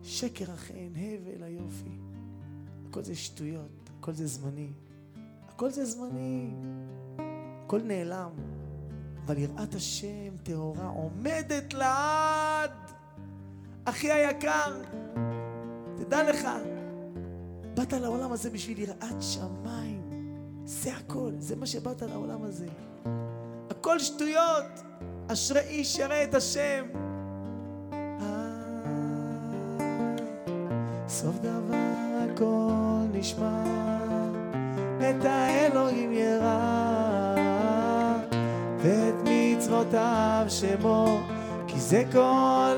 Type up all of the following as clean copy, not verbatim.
שקר החן, הבל היופי. הכל זה שטויות, הכל זה זמני. הכל זה זמני. הכל נעלם. אבל יראת השם טהורה עומדת לעד. אחי היקר, תדע לך, באת לעולם הזה בשביל יראת שמיים. זה הכל, זה מה שבאת לעולם הזה. הכל שטויות. אשרי איש ירא את השם. סוף דבר הכל נשמע, את האלוהים ירא, ואת מצוותיו שמו, כי זה כל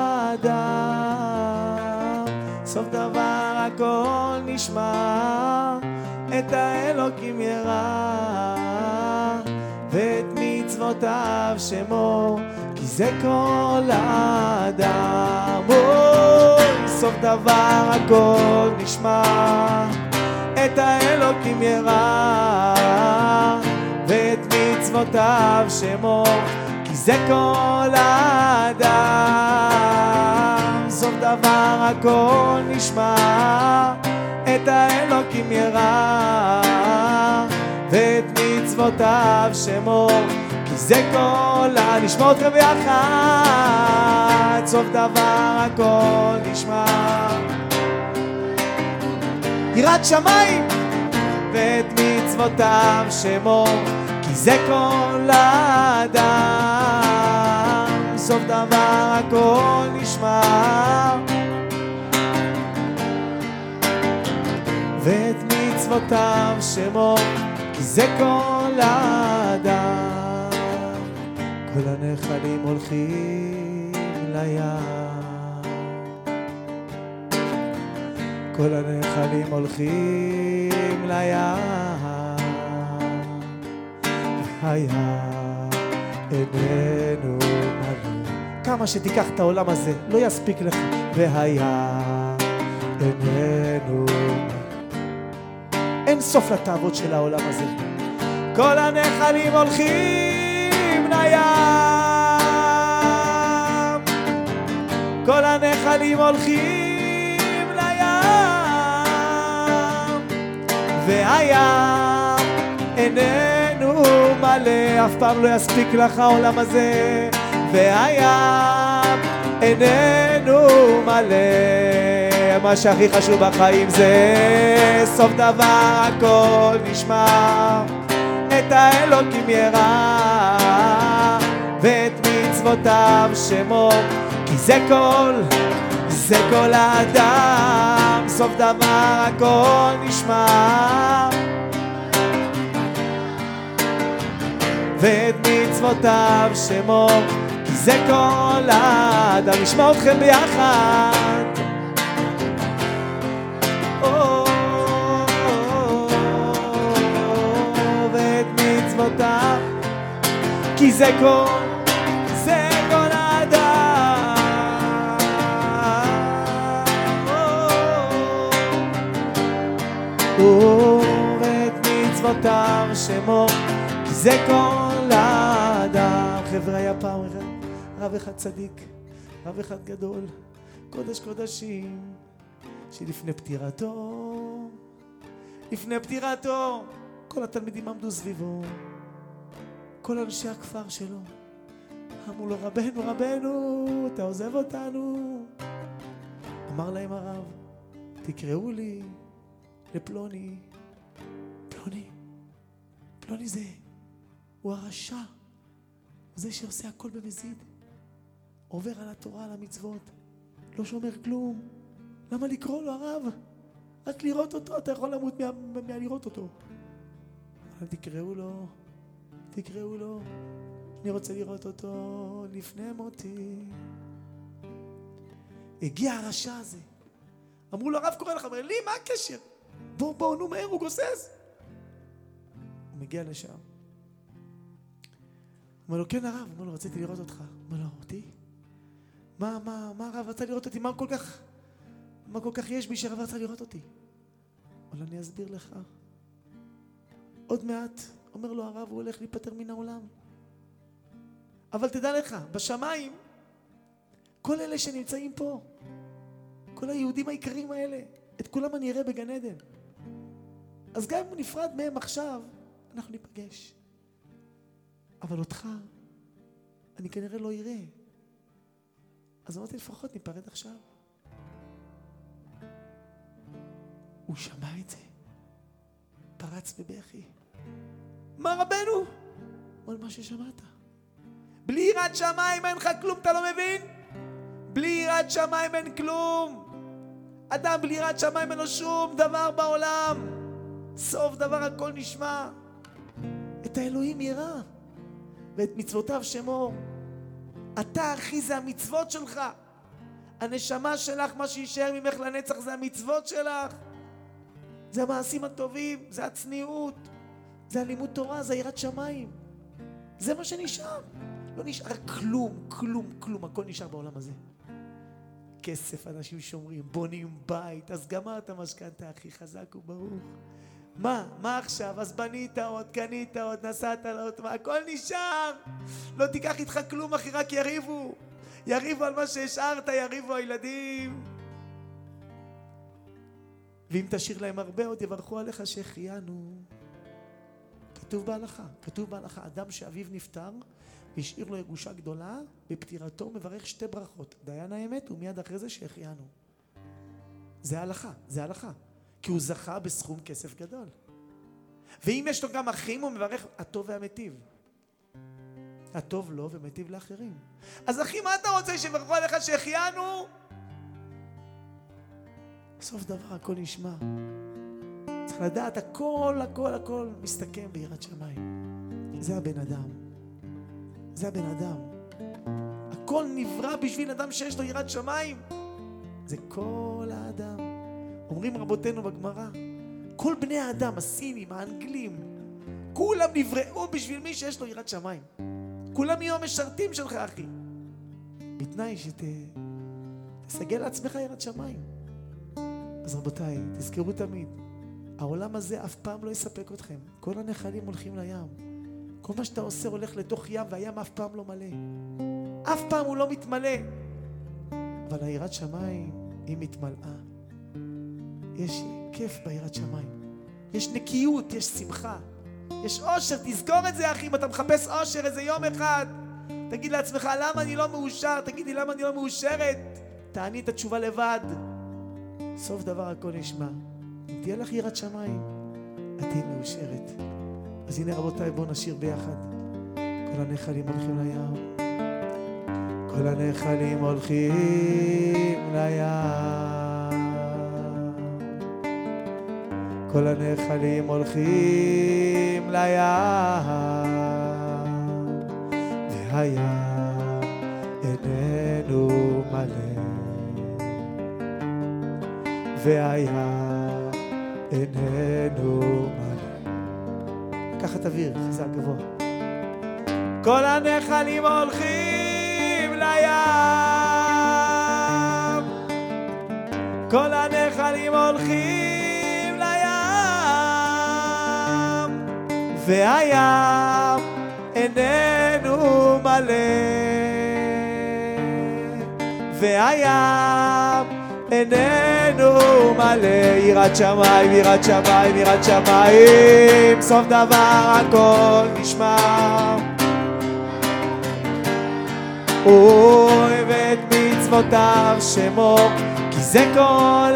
האדם. סוף דבר הכל נשמע, את האלוהים ירא, ואת מצוותיו שמו, כי זה כל האדם. סוף דבר הכל נשמע, את האלוקים ירא, ואת מצוותיו שמו, כי זה כל האדם. סוף דבר הכל נשמע, את האלוקים ירא, ואת מצוותיו שמו, כי זה כל נשמע אתכם ביחד. סוף דבר הכל נשמע, יראת שמיים, ואת מצוותיו שמו, כי זה כל האדם. סוף דבר הכל נשמע, ואת מצוותיו שמו, כי זה כל האדם. כל הנחלים הולכים לים, כל הנחלים הולכים לים, הים איננו מלא. כמה שתיקח את העולם הזה לא יספיק לך. והים איננו מלא, אין סוף לתאוות של העולם הזה. כל הנחלים הולכים לים, כל הנחלים הולכים לים, והים איננו מלא. אף פעם לא יספיק לך העולם הזה. והים איננו מלא. מה שהכי חשוב בחיים זה סוף דבר הכל נשמע, את האלוקים ירא, ואת מצוותיו שמו, כי זה כל האדם. סוף דבר הכל נשמע, ואת מצוותיו שמו, כי זה כל האדם. נשמע אתכם ביחד. ואת מצוותיו, כי זה כל האדם. ואת מצוותיו שמו, כי זה כל האדם. חבר'ה, היה פעם רב אחד צדיק, רב אחד גדול, קודש קודשים, שלפני פטירתו כל התלמידים עמדו סביבו, כל אנשי הכפר שלו אמרו לו, רבנו, אתה עוזב אותנו. אמר להם הרב, תקראו לי לפלוני. פלוני זה, הוא הרשע, זה שעושה הכל במזיד, עובר על התורה, על המצוות, לא שומר כלום. למה לקרוא לו הרב? רק לראות אותו, אתה יכול למות מהלראות אותו. אבל תקראו לו, אני רוצה לראות אותו לפני מותי. הגיע הרשע הזה, אמרו לו, הרב קורא לך, אומר לי, מה הקשר? בוא, נו מהר, הוא גוסס. הוא מגיע לשם, אומר לו, כן הרב. אומר לו, רציתי לראות אותך. אומר לו, אותי? מה הרב רצה לראות אותי? מה כל כך יש בי שהרב רצה לראות אותי? אבל אני אסביר לך. עוד מעט, אומר לו הרב, הוא הולך להיפטר מן העולם. אבל תדע לך, בשמיים, כל אלה שנמצאים פה, כל היהודים העיקרים האלה, את כולם אני אראה בגן עדן. אז גם אם הוא נפרד מהם עכשיו, אנחנו ניפגש. אבל אותך, אני כנראה לא אראה. אז אמרתי, לפחות ניפרד עכשיו. הוא שמע את זה, פרץ בבכי. מה רבנו? אבל מה ששמעת. בלי יראת שמיים אין לך כלום, אתה לא מבין? בלי יראת שמיים אין כלום. אדם בלי יראת שמיים אין לו שום דבר בעולם. סוף דבר הכל נשמע. את האלוהים ירא ואת מצוותיו שמור. אתה אחי זה המצוות שלך. הנשמה שלך, מה שישאר ממך לנצח זה המצוות שלך. זה המעשים הטובים, זה הצניעות, זה הלימוד תורה, זה יראת שמיים. זה מה שנשאר. לא נשאר כלום, כלום, כלום. הכל נשאר בעולם הזה. כסף, אנשים שומרים, בונים בית, אז גמרת משכנתה, הכי חזק וברוך. מה עכשיו? אז בנית עוד, קנית עוד, נסעת עוד, מה? הכל נשאר. לא תיקח איתך כלום, אחי, רק יריבו. יריבו על מה שהשארת, יריבו הילדים. ואם תשאיר להם הרבה, עוד יברכו עליך שהחיינו. כתוב בהלכה, אדם שאביו נפטר, השאיר לו ירושה גדולה, בפטירתו מברך שתי ברכות. דיין האמת, ומיד אחרי זה שהחיינו. זה ההלכה. כי הוא זכה בסכום כסף גדול. ואם יש לו גם אחים, הוא מברך הטוב והמטיב. הטוב לו ומטיב לאחרים. אז אחי, מה אתה רוצה שיברכו עליך שהחיינו? סוף דבר הכל נשמע. צריך לדעת, הכל מסתכם ביראת שמיים. זה הבן אדם. הכל נברא בשביל אדם שיש לו יראת שמיים. זה כל האדם. אומרים רבותינו בגמרא, כל בני האדם, הסינים, האנגלים, כולם נבראו בשביל מי שיש לו יראת שמיים. כולם יהיו המשרתים שלך, אחי. בתנאי שתסגל לעצמך יראת שמיים. אז רבותיי, תזכרו תמיד, העולם הזה אף פעם לא יספק אתכם. כל הנחלים הולכים לים. כל מה שאתה עושה הולך לתוך ים, והים אף פעם לא מלא. אף פעם הוא לא מתמלא. אבל היראת שמיים היא מתמלאה. יש כיף ביראת שמיים. יש נקיות, יש שמחה. יש אושר, תזכור את זה אחי. אם אתה מחפש אושר איזה יום אחד, תגיד לעצמך, למה אני לא מאושר? תגידי, למה אני לא מאושרת? תעני את התשובה לבד. סוף דבר הכל נשמע. אם תהיה לך יראת שמיים, את תהיה מאושרת. אז הנה רבותיי, בואו נשיר ביחד. כל הנחלים הולכים לים. כל הנחלים הולכים לים. כל הנחלים הולכים לים. והים איננו מלא. והים איננו מלא. ככה תביר, חזק גבוה. כל הנחלים הולכים לים. כל הנחלים הולכים לים. והים איננו מלא. והים איננו מלא. יראת שמיים, יראת שמיים, יראת שמיים. סוף דבר הכל נשמע. אוהב את מצוותיו שמור, כי זה כל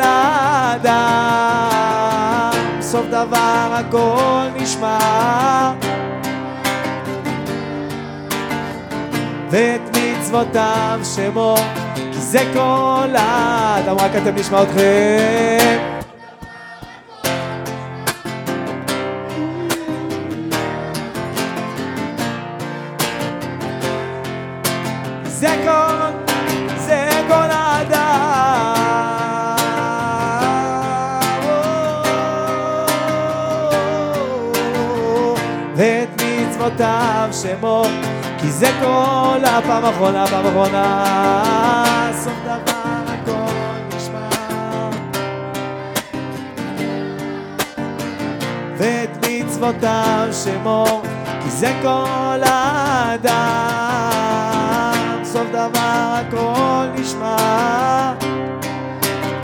האדם. סוף דבר הכל נשמע. ואת מצוותיו שמור, כי זה כל האדם. רק אתם נשמע אתכם. זה כל האדם. ואת מצוותיו שמור, כי זה כל הפעם האחרונה, פעם אחרונה. סוף דבר הכל נשמע. ואת מצוותיו שמור, כי זה כל האדם. סוף דבר הכל נשמע.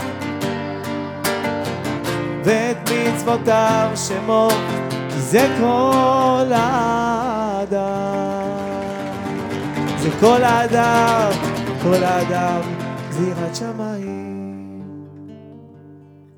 ואת מצוותיו שמור, כי זה כל האדם. זה כל האדם, כל האדם, גזירת שמיים.